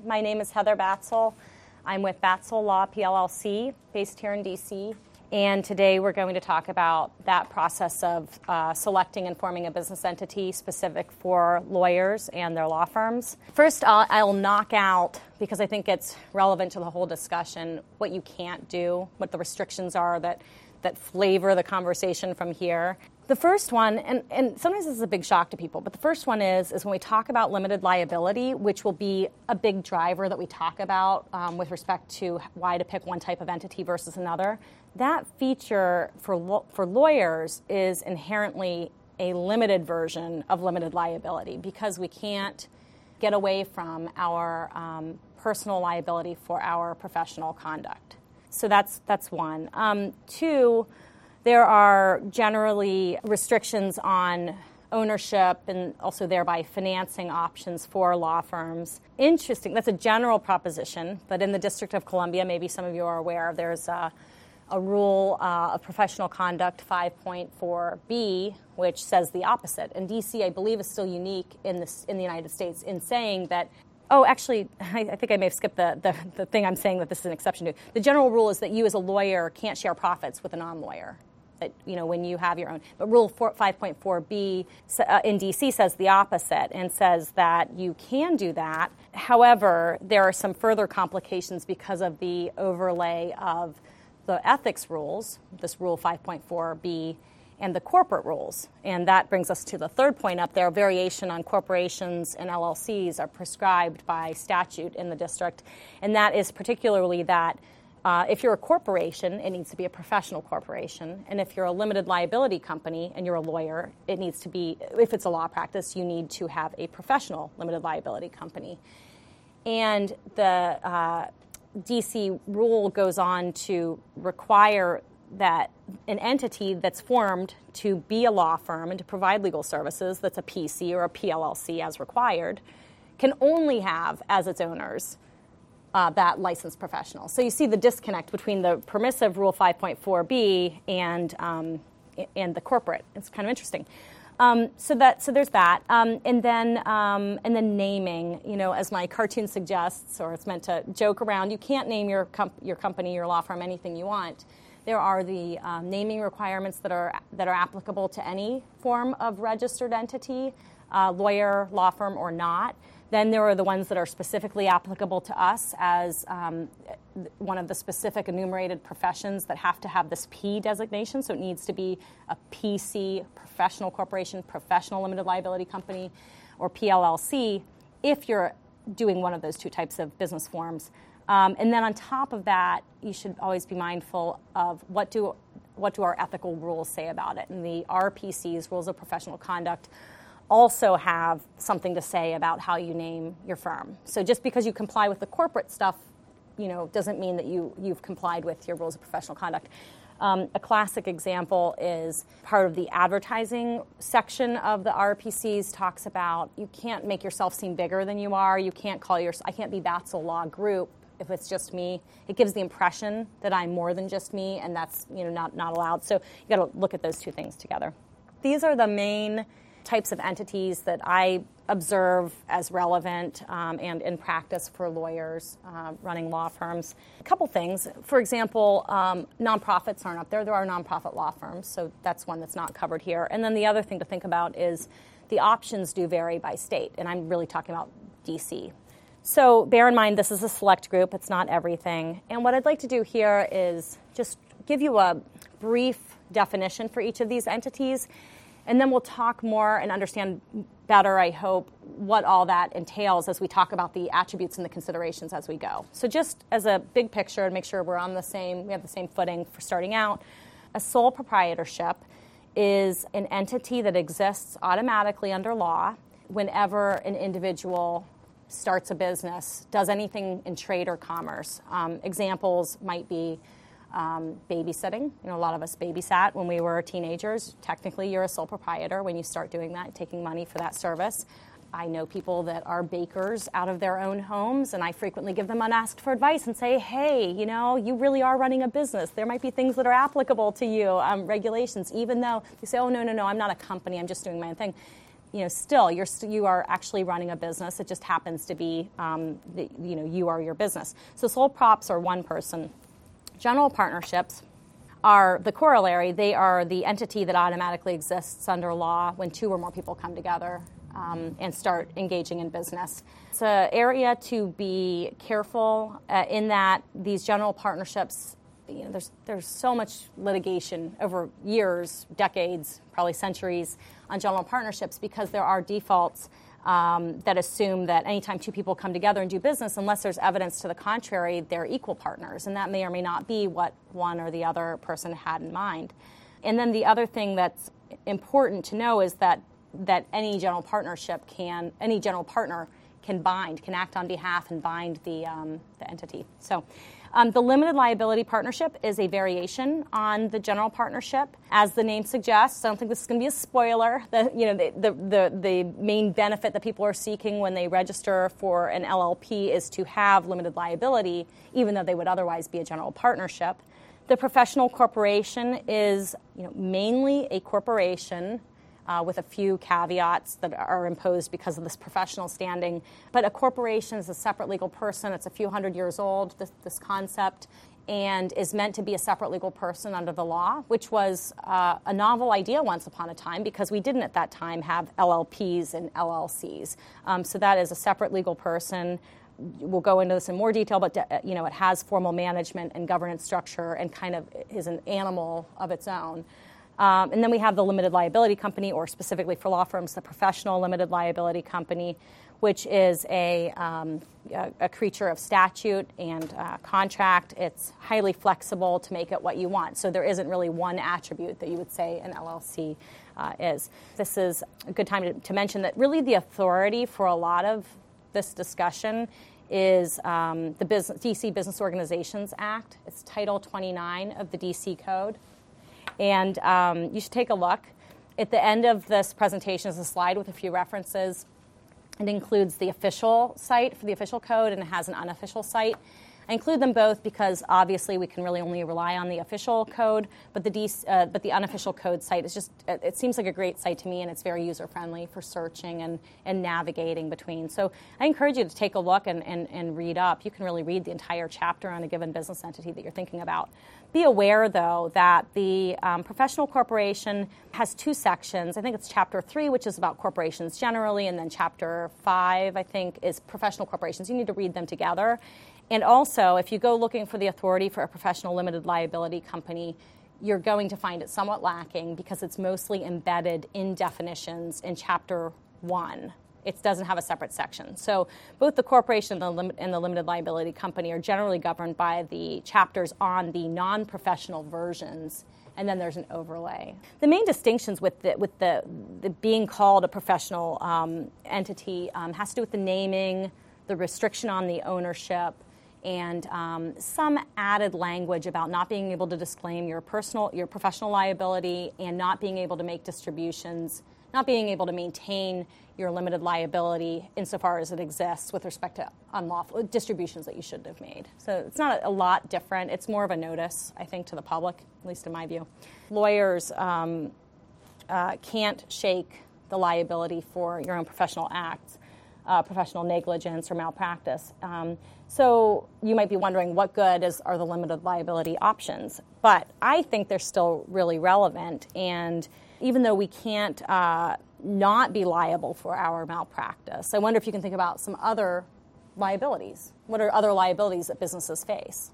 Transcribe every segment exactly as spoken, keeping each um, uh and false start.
My name is Heather Batzel. I'm with Batzel Law P L L C, based here in D C, and today we're going to talk about that process of uh, selecting and forming a business entity specific for lawyers and their law firms. First, I'll, I'll knock out, because I think it's relevant to the whole discussion, what you can't do, what the restrictions are that, that flavor the conversation from here. The first one, and, and sometimes this is a big shock to people, but the first one is, is when we talk about limited liability, which will be a big driver that we talk about um, with respect to why to pick one type of entity versus another. That feature for lo- for lawyers is inherently a limited version of limited liability because we can't get away from our um, personal liability for our professional conduct. So that's that's one. Um, two, there are generally restrictions on ownership and also thereby financing options for law firms. Interesting. That's a general proposition, but in the District of Columbia, maybe some of you are aware, there's a, a rule uh, of professional conduct five point four B, which says the opposite. And D C, I believe, is still unique in this in the United States in saying that. Oh, actually, I, I think I may have skipped the, the, the thing I'm saying that this is an exception to. The general rule is that you as a lawyer can't share profits with a non-lawyer. That, you know, when you have your own. But Rule five point four B uh, in D C says the opposite and says that you can do that. However, there are some further complications because of the overlay of the ethics rules, this Rule five point four B, and the corporate rules. And that brings us to the third point up there. Variation on corporations and L L Cs are prescribed by statute in the district. And that is particularly that uh, if you're a corporation, it needs to be a professional corporation. And if you're a limited liability company and you're a lawyer, it needs to be, if it's a law practice, you need to have a professional limited liability company. And the uh, D C rule goes on to require that an entity that's formed to be a law firm and to provide legal services, that's a P C or a P L L C as required, can only have as its owners uh, that licensed professional. So you see the disconnect between the permissive Rule five point four B and um, and the corporate. It's kind of interesting. Um, so that so there's that, um, and then um, and then naming. You know, as my cartoon suggests, or it's meant to joke around. You can't name your comp- your company, your law firm, anything you want. There are the um, naming requirements that are that are applicable to any form of registered entity, uh, lawyer, law firm, or not. Then there are the ones that are specifically applicable to us as um, one of the specific enumerated professions that have to have this P designation. So it needs to be a P C, professional corporation, professional limited liability company, or P L L C if you're doing one of those two types of business forms. Um, and then on top of that, you should always be mindful of what do what do our ethical rules say about it. And the R P Cs, Rules of Professional Conduct, also have something to say about how you name your firm. So just because you comply with the corporate stuff, you know, doesn't mean that you you've complied with your Rules of Professional Conduct. Um, a classic example is part of the advertising section of the R P Cs talks about you can't make yourself seem bigger than you are. You can't call your I can't be Batzel Law Group if it's just me. It gives the impression that I'm more than just me, and that's, you know, not, not allowed. So you got to look at those two things together. These are the main types of entities that I observe as relevant um, and in practice for lawyers uh, running law firms. A couple things. For example, um, nonprofits aren't up there. There are nonprofit law firms, so that's one that's not covered here. And then the other thing to think about is the options do vary by state, and I'm really talking about D C. So bear in mind, this is a select group. It's not everything. And what I'd like to do here is just give you a brief definition for each of these entities, and then we'll talk more and understand better, I hope, what all that entails as we talk about the attributes and the considerations as we go. So just as a big picture and make sure we're on the same, we have the same footing for starting out, a sole proprietorship is an entity that exists automatically under law whenever an individual starts a business, does anything in trade or commerce. Um, examples might be um, babysitting. You know, a lot of us babysat when we were teenagers. Technically, you're a sole proprietor when you start doing that, taking money for that service. I know people that are bakers out of their own homes, and I frequently give them unasked for advice and say, hey, you know, you really are running a business. There might be things that are applicable to you, um, regulations, even though you say, oh, no, no, no, I'm not a company. I'm just doing my own thing. you know, still you're st- you are actually running a business. It just happens to be, um, the, you know, you are your business. So sole props are one person. General partnerships are the corollary. They are the entity that automatically exists under law when two or more people come together um, and start engaging in business. It's an area to be careful uh, in that these general partnerships, you know, there's there's so much litigation over years, decades, probably centuries on general partnerships because there are defaults um, that assume that anytime two people come together and do business, unless there's evidence to the contrary, they're equal partners, and that may or may not be what one or the other person had in mind. And then the other thing that's important to know is that that any general partnership can, any general partner can bind, can act on behalf and bind the um, the entity. So. Um, the limited liability partnership is a variation on the general partnership. As the name suggests, I don't think this is going to be a spoiler. The, you know, the, the, the, the main benefit that people are seeking when they register for an L L P is to have limited liability, even though they would otherwise be a general partnership. The professional corporation is, you know, mainly a corporation Uh, with a few caveats that are imposed because of this professional standing. But a corporation is a separate legal person. It's a few hundred years old, this, this concept, and is meant to be a separate legal person under the law, which was uh, a novel idea once upon a time because we didn't at that time have L L Ps and L L Cs. Um, so that is a separate legal person. We'll go into this in more detail, but uh, you know, it has formal management and governance structure and kind of is an animal of its own. Um, and then we have the limited liability company, or specifically for law firms, the professional limited liability company, which is a, um, a, a creature of statute and uh, contract. It's highly flexible to make it what you want. So there isn't really one attribute that you would say an L L C uh, is. This is a good time to, to mention that really the authority for a lot of this discussion is um, the business, D C Business Organizations Act. It's Title twenty-nine of the D C Code. And um, you should take a look. At the end of this presentation is a slide with a few references. It includes the official site for the official code, and it has an unofficial site. I include them both because obviously we can really only rely on the official code, but the D C, uh, but the unofficial code site is just, it seems like a great site to me, and it's very user-friendly for searching and, and navigating between. So I encourage you to take a look and, and, and read up. You can really read the entire chapter on a given business entity that you're thinking about. Be aware, though, that the um, professional corporation has two sections. I think it's chapter three, which is about corporations generally, and then chapter five, I think, is professional corporations. You need to read them together. And also, if you go looking for the authority for a professional limited liability company, you're going to find it somewhat lacking because it's mostly embedded in definitions in Chapter one. It doesn't have a separate section. So both the corporation and the, lim- and the limited liability company are generally governed by the chapters on the non-professional versions, and then there's an overlay. The main distinctions with the, with the, the being called a professional um, entity um, has to do with the naming, the restriction on the ownership, and um, some added language about not being able to disclaim your personal, your professional liability, and not being able to make distributions, not being able to maintain your limited liability insofar as it exists with respect to unlawful distributions that you shouldn't have made. So it's not a lot different. It's more of a notice, I think, to the public, at least in my view. Lawyers um, uh, can't shake the liability for your own professional acts. Uh, professional negligence or malpractice. Um, so you might be wondering what good is, are the limited liability options. But I think they're still really relevant. And even though we can't uh, not be liable for our malpractice, I wonder if you can think about some other liabilities. What are other liabilities that businesses face?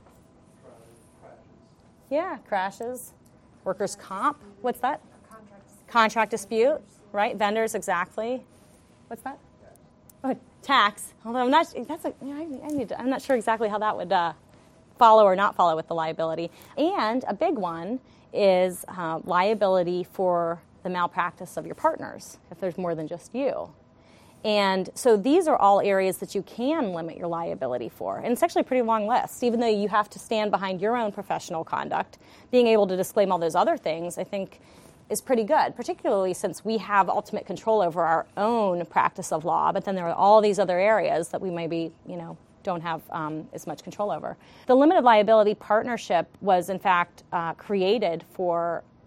Crashes. Yeah, crashes. Workers' comp. What's that? Contracts. Contract dispute, right? Vendors, exactly. What's that? Oh, tax. Although I'm not, that's a, you know, I, I need to, I'm not sure exactly how that would uh, follow or not follow with the liability. And a big one is uh, liability for the malpractice of your partners, if there's more than just you. And so these are all areas that you can limit your liability for. And it's actually a pretty long list. Even though you have to stand behind your own professional conduct, being able to disclaim all those other things, I think, is pretty good, particularly since we have ultimate control over our own practice of law, but then there are all these other areas that we maybe, you know, don't have um, as much control over. The limited liability partnership was, in fact, uh, created for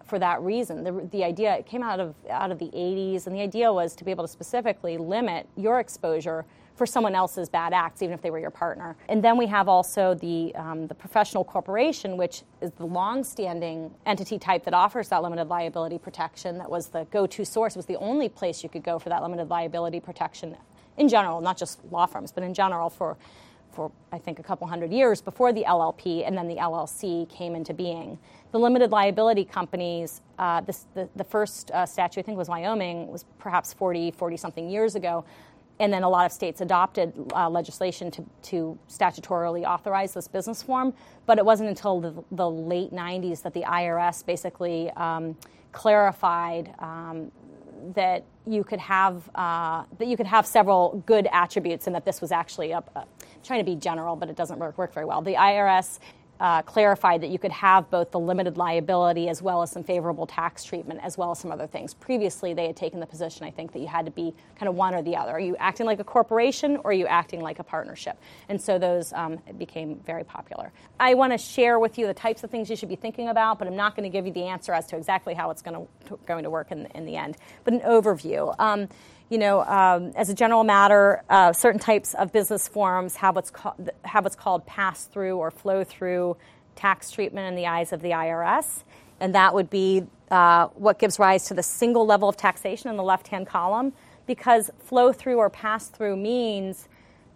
for that reason. The, the idea, it came out of out of the eighties, and the idea was to be able to specifically limit your exposure for someone else's bad acts, even if they were your partner. And then we have also the um, the professional corporation, which is the long-standing entity type that offers that limited liability protection. That was the go-to source. It was the only place you could go for that limited liability protection in general, not just law firms, but in general for, for I think, a couple hundred years before the L L P and then the L L C came into being. The limited liability companies, uh, this, the, the first uh, statute, I think was Wyoming, was perhaps forty, forty-something years ago. And then a lot of states adopted uh, legislation to, to statutorily authorize this business form. But it wasn't until the, the late nineties that the I R S basically um, clarified um, that you could have uh, that you could have several good attributes, and that this was actually a, a, I'm trying to be general, but it doesn't work, work very well. The I R S Uh, clarified that you could have both the limited liability as well as some favorable tax treatment as well as some other things. Previously, they had taken the position, I think, that you had to be kind of one or the other. Are you acting like a corporation or are you acting like a partnership? And so those um, became very popular. I want to share with you the types of things you should be thinking about, but I'm not going to give you the answer as to exactly how it's going to, going to work in, in the end. But an overview. Um, You know, um, as a general matter, uh, certain types of business forms have what's, ca- have what's called pass-through or flow-through tax treatment in the eyes of the I R S, and that would be uh, what gives rise to the single level of taxation in the left-hand column, because flow-through or pass-through means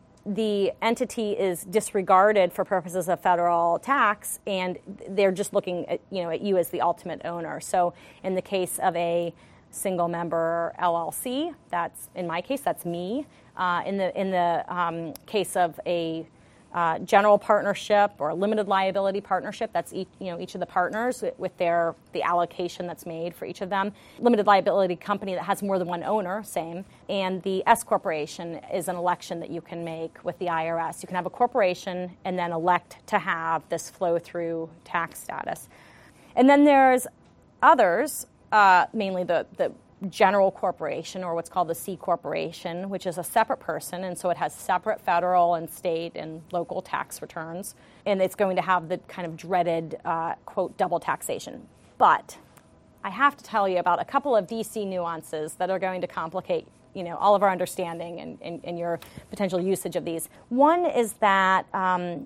the entity is disregarded for purposes of federal tax, and they're just looking at, you know, at you as the ultimate owner. So in the case of a single member L L C, that's, in my case, that's me. Uh, in the in the um, case of a uh, general partnership or a limited liability partnership, that's each, you know, each of the partners with their the allocation that's made for each of them. Limited liability company that has more than one owner, same. And the S corporation is an election that you can make with the I R S. You can have a corporation and then elect to have this flow through tax status. And then there's others. Uh, mainly the, the general corporation, or what's called the C corporation, which is a separate person, and so it has separate federal and state and local tax returns, and it's going to have the kind of dreaded, uh, quote, double taxation. But I have to tell you about a couple of D C nuances that are going to complicate, you know, all of our understanding and, and, and your potential usage of these. One is that um,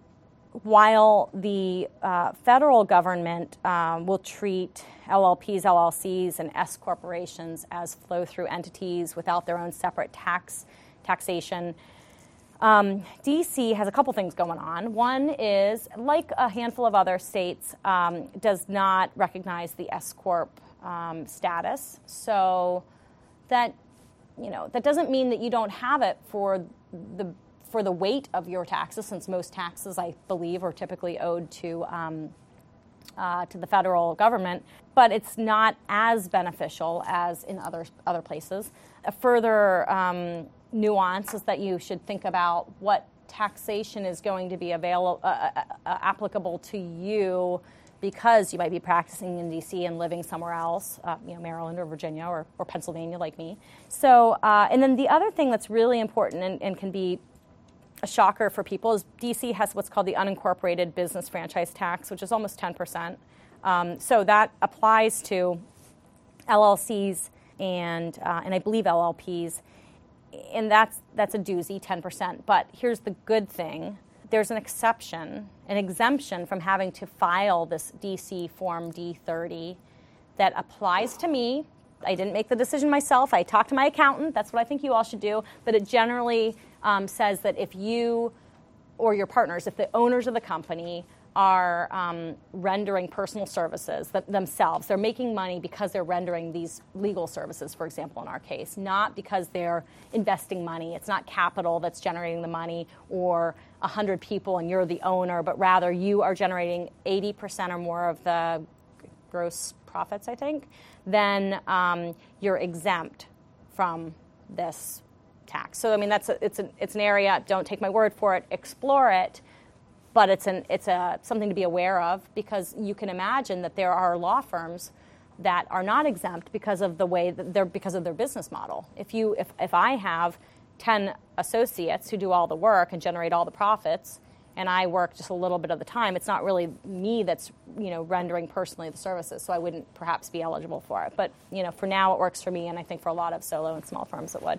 while the uh, federal government um, will treat L L Ps, L L Cs, and S corporations as flow-through entities without their own separate tax taxation, um, D C has a couple things going on. One is, like a handful of other states, um, does not recognize the S corp um, status. So that, you know, that doesn't mean that you don't have it for the for the weight of your taxes, since most taxes, I believe, are typically owed to um, uh, to the federal government, but it's not as beneficial as in other other places. A further um, nuance is that you should think about what taxation is going to be available uh, uh, uh, applicable to you, because you might be practicing in D C and living somewhere else, uh, you know, Maryland or Virginia or, or Pennsylvania, like me. So, uh, and then the other thing that's really important and, and can be a shocker for people is D C has what's called the unincorporated business franchise tax, which is almost ten percent. Um, so that applies to L L Cs and uh, and I believe L L Ps, and that's that's a doozy, ten percent. But here's the good thing: there's an exception, an exemption from having to file this D C Form D thirty that applies to me. I didn't make the decision myself. I talked to my accountant. That's what I think you all should do. But it generally um, says that if you or your partners, if the owners of the company are um, rendering personal services that themselves, they're making money because they're rendering these legal services, for example, in our case, not because they're investing money. It's not capital that's generating the money or one hundred people and you're the owner, but rather you are generating eighty percent or more of the gross profits, I think, then um, you're exempt from this tax. So, I mean, that's a, it's an it's an area. Don't take my word for it. Explore it, but it's an it's a something to be aware of, because you can imagine that there are law firms that are not exempt because of the way that they're because of their business model. If you if if I have ten associates who do all the work and generate all the profits, and I work just a little bit of the time, it's not really me that's, you know, rendering personally the services, so I wouldn't perhaps be eligible for it. But, you know, for now it works for me, and I think for a lot of solo and small firms it would.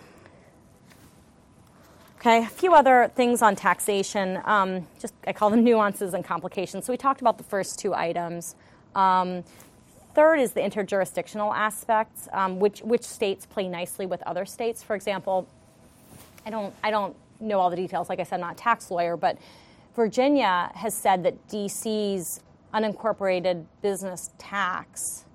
Okay, a few other things on taxation. Um, just I call them nuances and complications. So we talked about the first two items. Um, third is the interjurisdictional aspects, um, which which states play nicely with other states. For example, I don't I don't know all the details. Like I said, I'm not a tax lawyer, but Virginia has said that D C's unincorporated business tax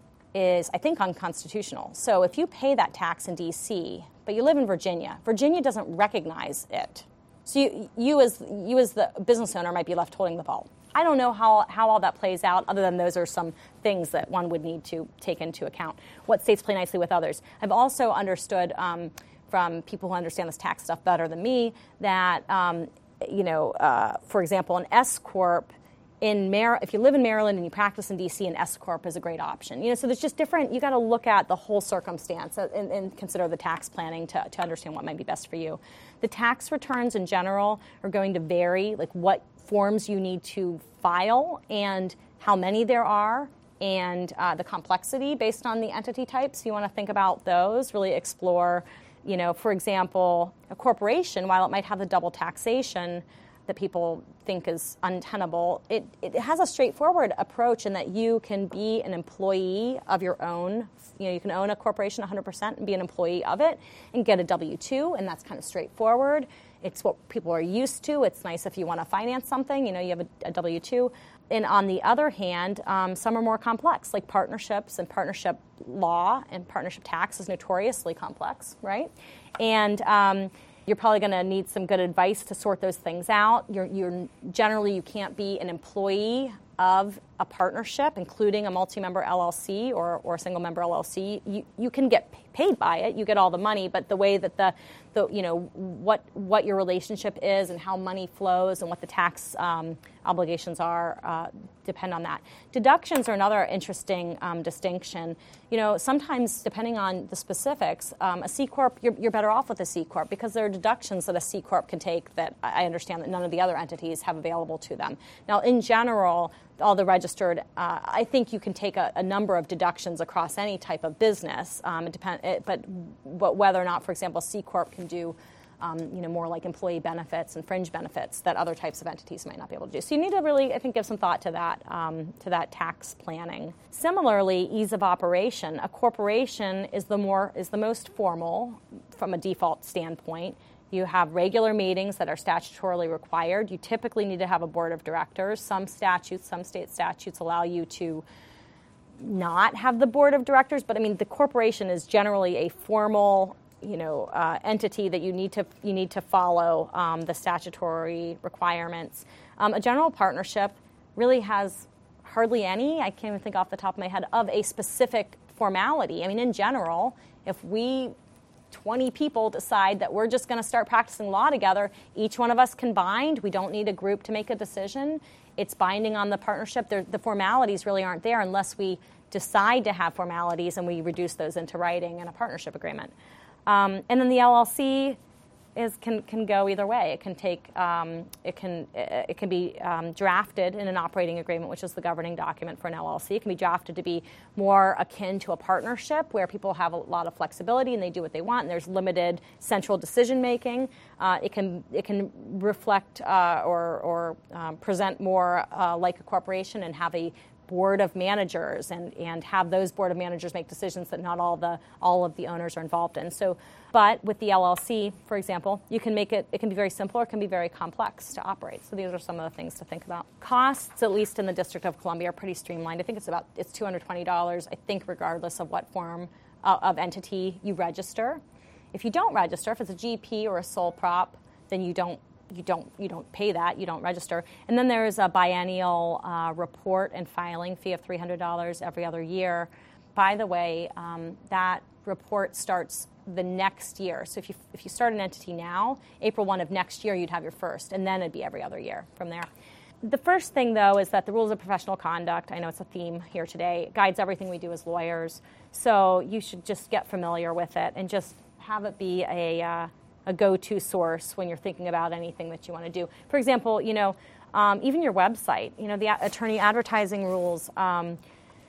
is, I think, unconstitutional. So if you pay that tax in D C, but you live in Virginia, Virginia doesn't recognize it. So you, you as you as the business owner might be left holding the ball. I don't know how, how all that plays out, other than those are some things that one would need to take into account. What states play nicely with others. I've also understood um, from people who understand this tax stuff better than me that, um, you know, uh, for example, an S corp in Mar- if you live in Maryland and you practice in D C, an S corp is a great option. You know, so there's just different. You got to look at the whole circumstance and, and consider the tax planning to, to understand what might be best for you. The tax returns in general are going to vary, like what forms you need to file and how many there are, and uh, the complexity based on the entity types. You want to think about those, really explore. You know, for example, a corporation, while it might have the double taxation that people think is untenable, it, it has a straightforward approach in that you can be an employee of your own. You know, you can own a corporation one hundred percent and be an employee of it and get a W two, and that's kind of straightforward. It's what people are used to. It's nice if you want to finance something, you know, you have a, a W two. And on the other hand, um, some are more complex, like partnerships, and partnership law and partnership tax is notoriously complex, right? And um, you're probably going to need some good advice to sort those things out. You're, you're generally, you can't be an employee of a partnership, including a multi-member L L C or, or a single-member L L C. You, you can get paid by it. You get all the money, but the way that the, the you know, what what your relationship is and how money flows and what the tax um, obligations are uh, depend on that. Deductions are another interesting um, distinction. You know, sometimes depending on the specifics, um, a C corp you're, you're better off with a C corp because there are deductions that a C corp can take that I understand that none of the other entities have available to them. Now, in general, all the registered, uh, I think you can take a, a number of deductions across any type of business. Um, it depend, it, but but whether or not, for example, C corp can do, um, you know, more like employee benefits and fringe benefits that other types of entities might not be able to do. So you need to really, I think, give some thought to that um, to that tax planning. Similarly, ease of operation. A corporation is the more is the most formal from a default standpoint. You have regular meetings that are statutorily required. You typically need to have a board of directors. Some statutes, some state statutes allow you to not have the board of directors, but I mean the corporation is generally a formal, you know, uh, entity that you need to you need to follow um, the statutory requirements. Um, a general partnership really has hardly any. I can't even think off the top of my head of a specific formality. I mean, in general, if we twenty people decide that we're just going to start practicing law together, each one of us can bind. We don't need a group to make a decision. It's binding on the partnership. The, the formalities really aren't there unless we decide to have formalities and we reduce those into writing in a partnership agreement. Um, and then the L L C is can can go either way. It can take um, it can it can be um, drafted in an operating agreement, which is the governing document for an L L C. It can be drafted to be more akin to a partnership, where people have a lot of flexibility and they do what they want, and there's limited central decision making. Uh, it can it can reflect uh, or or um, present more uh, like a corporation and have a board of managers and, and have those board of managers make decisions that not all the all of the owners are involved in. So, but with the L L C, for example, you can make it, it can be very simple or it can be very complex to operate. So these are some of the things to think about. Costs, at least in the District of Columbia, are pretty streamlined. I think it's about, it's two hundred twenty dollars, I think, regardless of what form uh, of entity you register. If you don't register, if it's a G P or a sole prop, then you don't You don't you don't pay that, you don't register. And then there's a biennial uh, report and filing fee of three hundred dollars every other year. By the way, um, that report starts the next year. So if you if you start an entity now, April first of next year, you'd have your first, and then it'd be every other year from there. The first thing, though, is that the rules of professional conduct, I know it's a theme here today, guides everything we do as lawyers. So you should just get familiar with it and just have it be a uh, a go-to source when you're thinking about anything that you want to do. For example, you know, um, even your website, you know, the a- attorney advertising rules. Um,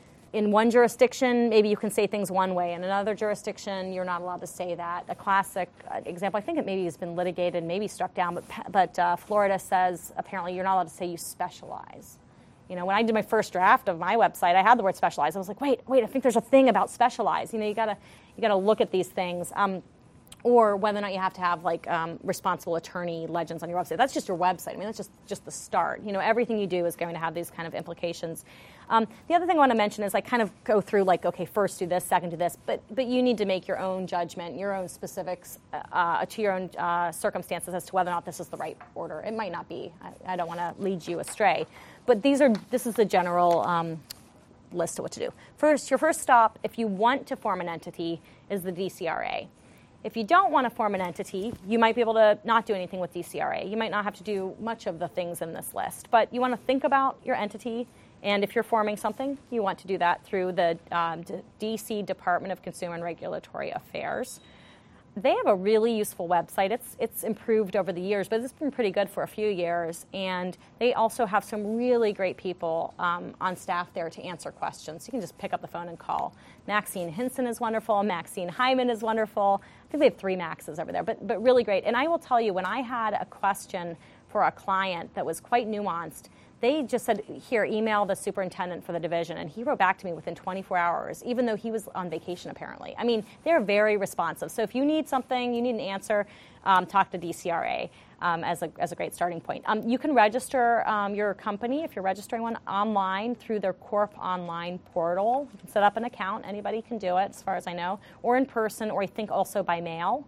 in one jurisdiction, maybe you can say things one way. In another jurisdiction, you're not allowed to say that. A classic uh, example, I think it maybe has been litigated, maybe struck down, but but uh, Florida says apparently you're not allowed to say you specialize. You know, when I did my first draft of my website, I had the word specialize. I was like, wait, wait, I think there's a thing about specialize. You know, you gotta you gotta look at these things. Um, or whether or not you have to have like um, responsible attorney legends on your website. That's just your website. I mean, that's just, just the start. You know, everything you do is going to have these kind of implications. Um, the other thing I want to mention is I kind of go through like, okay, first do this, second do this, but but you need to make your own judgment, your own specifics uh, to your own uh, circumstances as to whether or not this is the right order. It might not be. I, I don't want to lead you astray, but these are this is the general um, list of what to do. First, your first stop, if you want to form an entity, is the D C R A. If you don't want to form an entity, you might be able to not do anything with D C R A. You might not have to do much of the things in this list, but you want to think about your entity, and if you're forming something, you want to do that through the um, D C Department of Consumer and Regulatory Affairs. They have a really useful website. It's it's improved over the years, but it's been pretty good for a few years. And they also have some really great people um, on staff there to answer questions. You can just pick up the phone and call. Maxine Hinson is wonderful. Maxine Hyman is wonderful. I think they have three Maxes over there, but but really great. And I will tell you, when I had a question for a client that was quite nuanced, they just said, here, email the superintendent for the division. And he wrote back to me within twenty-four hours, even though he was on vacation, apparently. I mean, they're very responsive. So if you need something, you need an answer, um, talk to D C R A um, as, a, as a great starting point. Um, you can register um, your company, if you're registering one, online through their Corp Online portal. You can set up an account. Anybody can do it, as far as I know, or in person, or I think also by mail.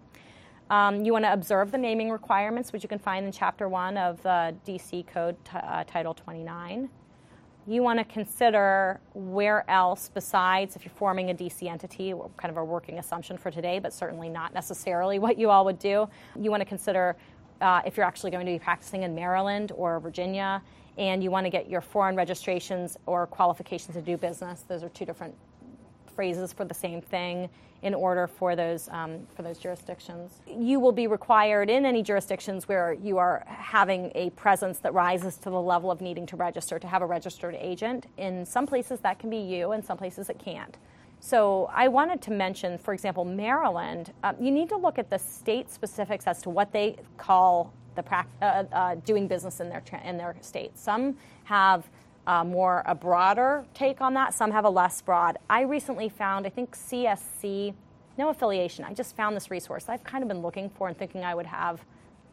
Um, you want to observe the naming requirements, which you can find in Chapter one of the D C Code, t- uh, Title twenty-nine. You want to consider where else besides, if you're forming a D C entity, kind of a working assumption for today, but certainly not necessarily what you all would do. You want to consider uh, if you're actually going to be practicing in Maryland or Virginia, and you want to get your foreign registrations or qualifications to do business. Those are two different phrases for the same thing in order for those um, for those jurisdictions. You will be required in any jurisdictions where you are having a presence that rises to the level of needing to register to have a registered agent. In some places that can be you, in some places it can't. So I wanted to mention, for example, Maryland. Uh, you need to look at the state specifics as to what they call the pra- uh, uh, doing business in their tra- in their state. Some have Uh, more a broader take on that. Some have a less broad. I recently found, I think C S C, no affiliation. I just found this resource I've kind of been looking for and thinking I would have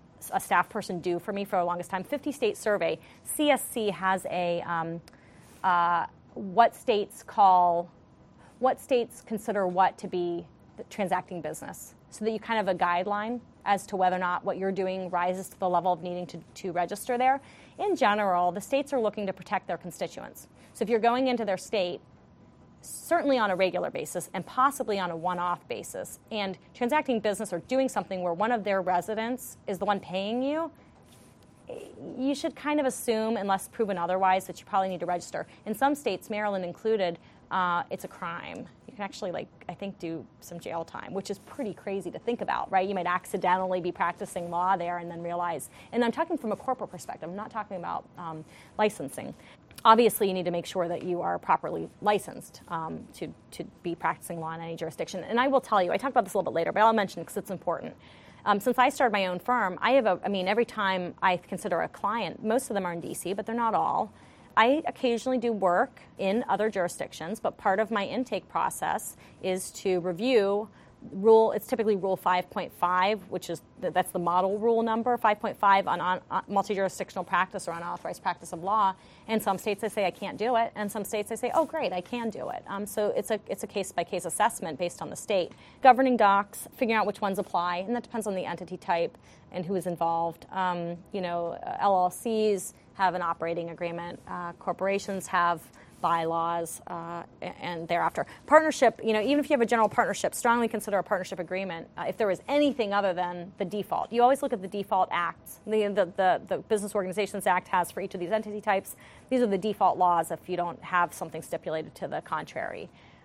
a staff person do for me for the longest time. fifty state survey. C S C has a um, uh, what states call, what states consider what to be the transacting business, so that you kind of have a guideline as to whether or not what you're doing rises to the level of needing to, to register there. In general, the states are looking to protect their constituents. So if you're going into their state, certainly on a regular basis and possibly on a one-off basis, and transacting business or doing something where one of their residents is the one paying you, you should kind of assume, unless proven otherwise, that you probably need to register. In some states, Maryland included, uh, it's a crime. You can actually, like, I think, do some jail time, which is pretty crazy to think about, right? You might accidentally be practicing law there and then realize, and I'm talking from a corporate perspective, I'm not talking about um, licensing. Obviously, you need to make sure that you are properly licensed um, to, to be practicing law in any jurisdiction. And I will tell you, I talk about this a little bit later, but I'll mention it because it's important. Um, since I started my own firm, I have a, I mean, every time I consider a client, most of them are in D C, but they're not all. I occasionally do work in other jurisdictions, but part of my intake process is to review rule, it's typically rule five point five, which is, that's the model rule number, five point five on, on, on multi-jurisdictional practice or unauthorized practice of law. And some states I say I can't do it, and some states I say, oh great, I can do it. Um, so it's a it's a case-by-case assessment based on the state. Governing docs, figuring out which ones apply, and that depends on the entity type and who is involved. Um, you know, L L Cs have an operating agreement. Uh, corporations have bylaws, uh, and thereafter. Partnership, you know, even if you have a general partnership, strongly consider a partnership agreement uh, if there is anything other than the default. You always look at the default acts. The, the, the, the Business Organizations Act has for each of these entity types. These are the default laws if you don't have something stipulated to the contrary.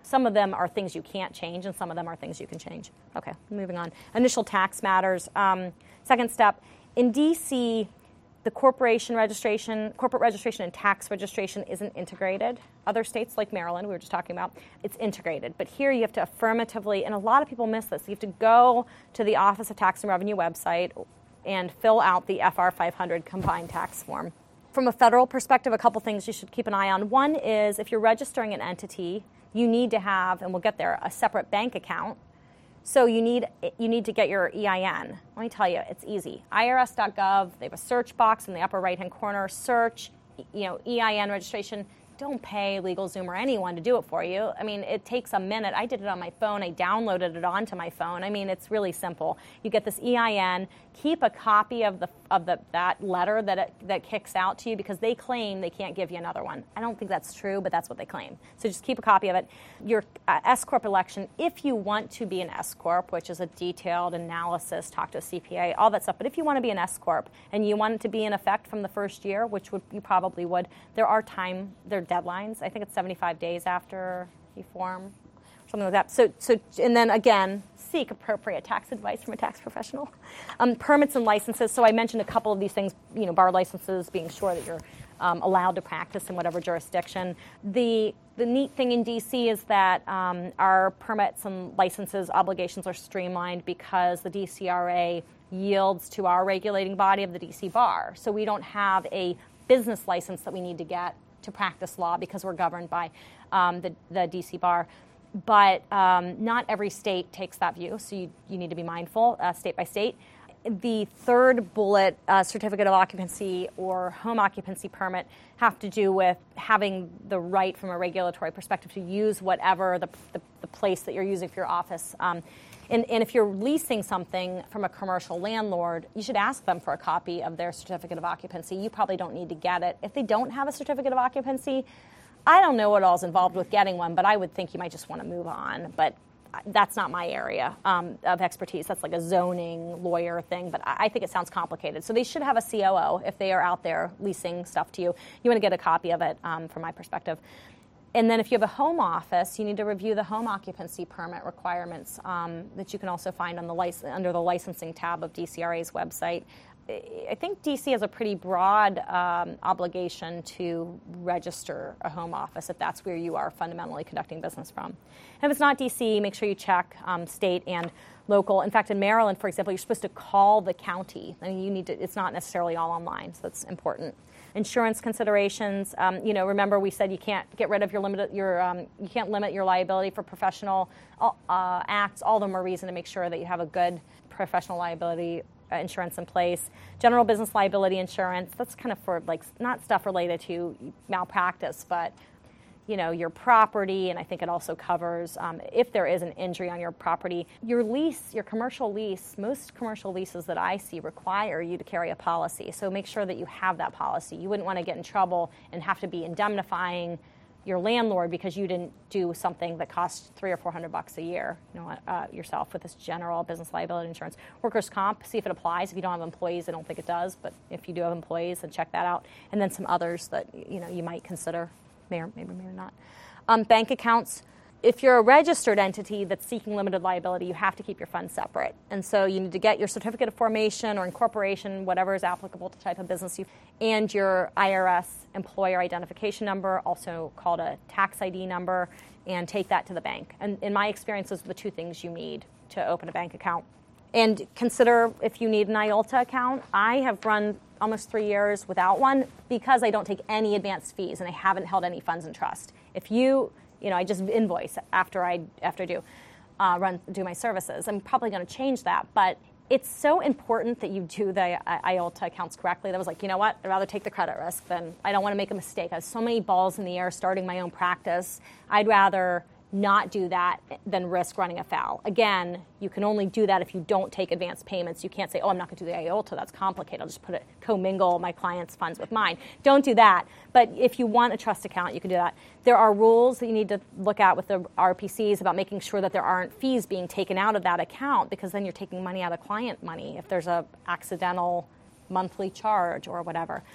Some of them are things you can't change, and some of them are things you can change. Okay, moving on. Initial tax matters. Um, second step, in D C, the corporation registration, corporate registration and tax registration isn't integrated. Other states like Maryland, we were just talking about, it's integrated. But here you have to affirmatively, and a lot of people miss this, you have to go to the Office of Tax and Revenue website and fill out the F R five hundred combined tax form. From a federal perspective, a couple things you should keep an eye on. One is if you're registering an entity, you need to have, and we'll get there, a separate bank account. So you need you need to get your E I N. Let me tell you, it's easy. I R S dot gov, they have a search box in the upper right-hand corner. Search, you know, E I N registration. Don't pay LegalZoom or anyone to do it for you. I mean, it takes a minute. I did it on my phone. I downloaded it onto my phone. I mean, it's really simple. You get this E I N. Keep a copy of the of the that letter that it, that kicks out to you, because they claim they can't give you another one. I don't think that's true, but that's what they claim. So just keep a copy of it. Your uh, S corp election, if you want to be an S corp, which is a detailed analysis, talk to a C P A, all that stuff. But if you want to be an S corp and you want it to be in effect from the first year, which would you probably would, there are time there are deadlines. I think it's seventy-five days after you form, something like that. So, so, and then again, seek appropriate tax advice from a tax professional. Um, permits and licenses. So I mentioned a couple of these things. You know, bar licenses, being sure that you're um, allowed to practice in whatever jurisdiction. The the neat thing in D C is that um, our permits and licenses obligations are streamlined because the D C R A yields to our regulating body of the D C Bar. So we don't have a business license that we need to get to practice law because we're governed by um, the, the D C Bar. But um, not every state takes that view, so you, you need to be mindful, uh, state by state. The third bullet, uh, certificate of occupancy or home occupancy permit, have to do with having the right from a regulatory perspective to use whatever the, the, the place that you're using for your office. Um, and, and if you're leasing something from a commercial landlord, you should ask them for a copy of their certificate of occupancy. You probably don't need to get it. If they don't have a certificate of occupancy, I don't know what all's involved with getting one, but I would think you might just want to move on. But that's not my area um, of expertise. That's like a zoning lawyer thing, but I think it sounds complicated. So they should have a C O O if they are out there leasing stuff to you. You want to get a copy of it um, from my perspective. And then if you have a home office, you need to review the home occupancy permit requirements um, that you can also find on the lic- under the licensing tab of D C R A's website. I think D C has a pretty broad um, obligation to register a home office if that's where you are fundamentally conducting business from. And if it's not D C, make sure you check um, state and local. In fact, in Maryland, for example, you're supposed to call the county. I mean, you need to. It's not necessarily all online, so that's important. Insurance considerations. Um, you know, remember we said you can't get rid of your limited. Your um, you can't limit your liability for professional uh, acts. All of them are reason to make sure that you have a good professional liability insurance in place. General business liability insurance, that's kind of for like not stuff related to malpractice, but you know, your property, and I think it also covers um, if there is an injury on your property. Your lease, your commercial lease, most commercial leases that I see require you to carry a policy. So make sure that you have that policy. You wouldn't want to get in trouble and have to be indemnifying your landlord because you didn't do something that costs three or four hundred bucks a year, you know, uh, yourself with this general business liability insurance. Workers' comp, see if it applies. If you don't have employees, I don't think it does, but if you do have employees, then check that out. And then some others that you know you might consider, may or maybe maybe not. Um, bank accounts. If you're a registered entity that's seeking limited liability, you have to keep your funds separate. And so you need to get your certificate of formation or incorporation, whatever is applicable to the type of business you, and your I R S employer identification number, also called a tax I D number, and take that to the bank. And in my experience, those are the two things you need to open a bank account. And consider if you need an I O L T A account. I have run almost three years without one because I don't take any advanced fees and I haven't held any funds in trust. If you You know, I just invoice after I after I do uh, run do my services. I'm probably going to change that, but it's so important that you do the I O L T A accounts correctly. That was like, you know what? I'd rather take the credit risk than I don't want to make a mistake. I have so many balls in the air starting my own practice. I'd rather not do that than risk running afoul. Again, you can only do that if you don't take advance payments. You can't say, oh, I'm not going to do the I O L T A. That's complicated. I'll just put it, commingle my client's funds with mine. Don't do that. But if you want a trust account, you can do that. There are rules that you need to look at with the R P Cs about making sure that there aren't fees being taken out of that account, because then you're taking money out of client money if there's a accidental monthly charge or whatever.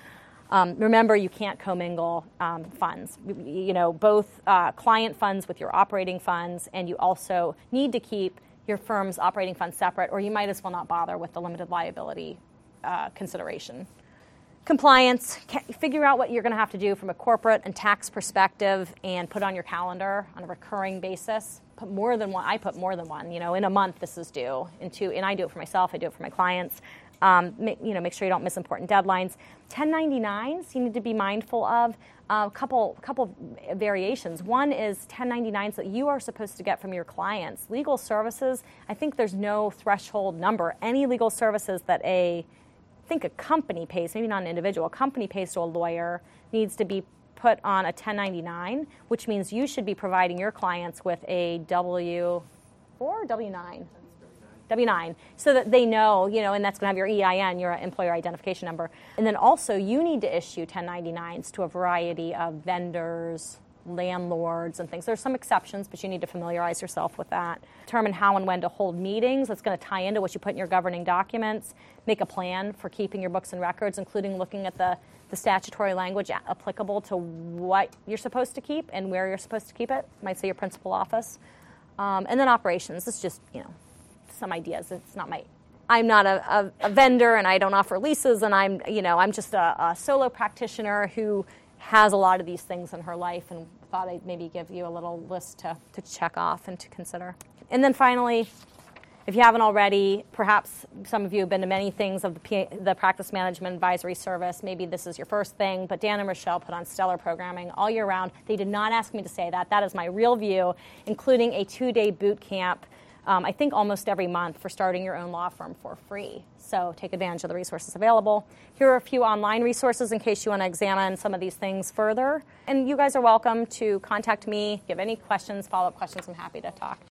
Um, remember, you can't commingle um, funds. You know, both uh, client funds with your operating funds, and you also need to keep your firm's operating funds separate, or you might as well not bother with the limited liability uh, consideration. Compliance, figure out what you're going to have to do from a corporate and tax perspective and put on your calendar on a recurring basis. Put more than one. I put more than one. You know, in a month this is due. In two, and I do it for myself. I do it for my clients. Um, make, you know, make sure you don't miss important deadlines. ten ninety-nines you need to be mindful of. A uh, couple couple variations. One is ten ninety-nines that you are supposed to get from your clients. Legal services, I think there's no threshold number. Any legal services that a I think a company pays, maybe not an individual, a company pays to a lawyer needs to be put on a ten ninety-nine, which means you should be providing your clients with a W four or W nine? W nine, so that they know, you know, and that's going to have your E I N, your employer identification number. And then also you need to issue ten ninety-nines to a variety of vendors, landlords, and things. There's some exceptions, but you need to familiarize yourself with that. Determine how and when to hold meetings. That's going to tie into what you put in your governing documents. Make a plan for keeping your books and records, including looking at the, the statutory language applicable to what you're supposed to keep and where you're supposed to keep it. Might say your principal office. Um, and then operations. It's just, you know, some ideas. It's not my, I'm not a, a, a vendor, and I don't offer leases, and I'm, you know, I'm just a, a solo practitioner who has a lot of these things in her life, and thought I'd maybe give you a little list to, to check off and to consider. And then finally, if you haven't already, perhaps some of you have been to many things of the, P- the Practice Management Advisory Service. Maybe this is your first thing, but Dan and Rochelle put on stellar programming all year round. They did not ask me to say that. That is my real view, including a two-day boot camp, um, I think almost every month, for starting your own law firm for free. So take advantage of the resources available. Here are a few online resources in case you want to examine some of these things further. And you guys are welcome to contact me, give any questions, follow-up questions. I'm happy to talk.